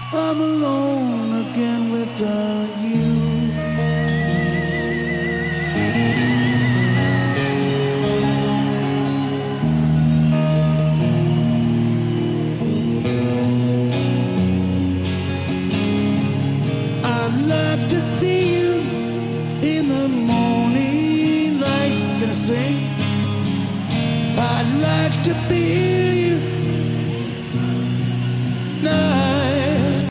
I'm alone again without you. I'd like to see you in the morning light. Gonna sing. I'd like to be